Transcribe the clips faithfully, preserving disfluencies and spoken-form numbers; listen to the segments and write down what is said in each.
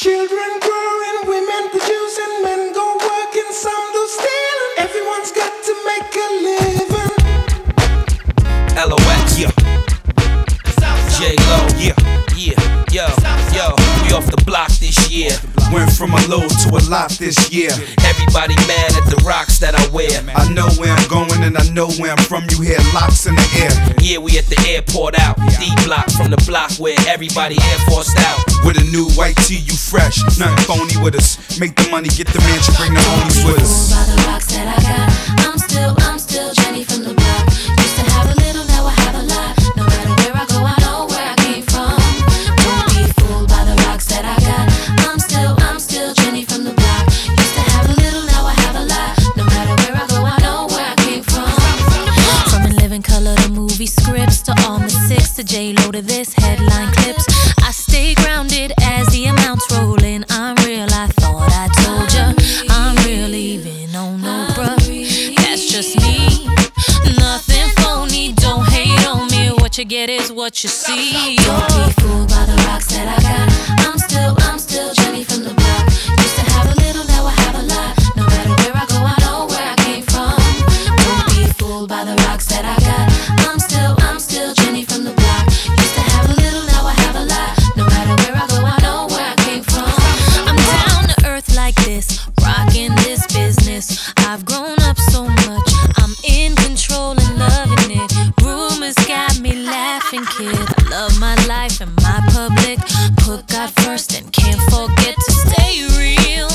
Children growing, women producing, men go working, some do stealing. Everyone's got to make a living. L O X, yeah. J-Lo, yeah, yeah, yo, yo. We off the block this year. Went from a low to a lot this year. Everybody mad at the rocks that I wear. I know where I'm going and I know where I'm from. You hear locks in the air. Yeah, we at the airport out. D-block from the block where everybody Air Forced out. With a new white tee, you fresh. Nothing phony with us. Make the money, get the mansion, bring the homies with us. By the rocks that I got, I'm still, I'm still Jenny from the block. Used to have a little, now I have a lot. No matter where I go, I know where I came from. Don't be fooled by the rocks that I got. I'm still, I'm still Jenny from the block. Used to have a little, now I have a lot. No matter where I go, I know where I came from. From In Living Color to movie scripts to all my six to J-Lo to this headline clips. I stay grounded as the amounts roll in. I'm real, I thought I told ya. I'm real even on no bruh. That's just me. Nothing phony, don't hate on me. What you get is what you see. Don't be fooled by the rocks that I got. I'm still, I'm still Jenny from the block. Used to have a little, now I have a lot. No matter where I go, I know where I came from. Don't be fooled by the rocks that I got. I'm still, I'm still Jenny from the block. Used to have a little, now I have a lot. No matter where I go, I know where I came from. I'm down to earth like this, rocking this business. I've grown up so much, I'm in control and loving it. Rumors got me laughing, kid. I love my life and my public. Put God first and can't forget to stay real.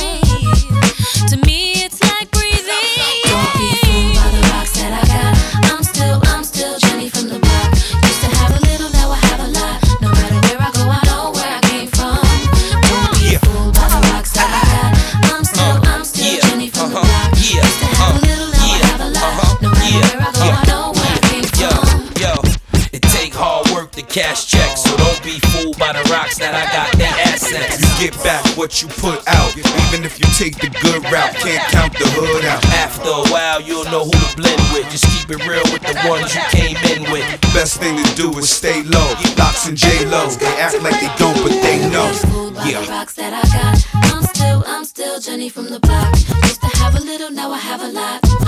To me, it's like breathing. Don't be fooled by the rocks that I got. I'm still, I'm still Jenny from the block. Used to have a little, now I have a lot. No matter where I go, I know where I came from. Don't be fooled by the rocks that I got. I'm still, I'm still Jenny from the block. Used to have a little, now I have a lot. No matter where I go, I know where I came from. Yo, it take hard work to cash checks, so don't be fooled by the rocks that I got. They assets. You get back what you put out. Even if you take the good route, can't count the hood out. After a while, you'll know who to blend with. Just keep it real with the ones you came in with. Best thing to do is stay low. Locks and J-Lo, they act like they don't, but they know. Yeah. The rocks that I got. I'm still, I'm still Jenny from the block. Used to have a little, now I have a lot.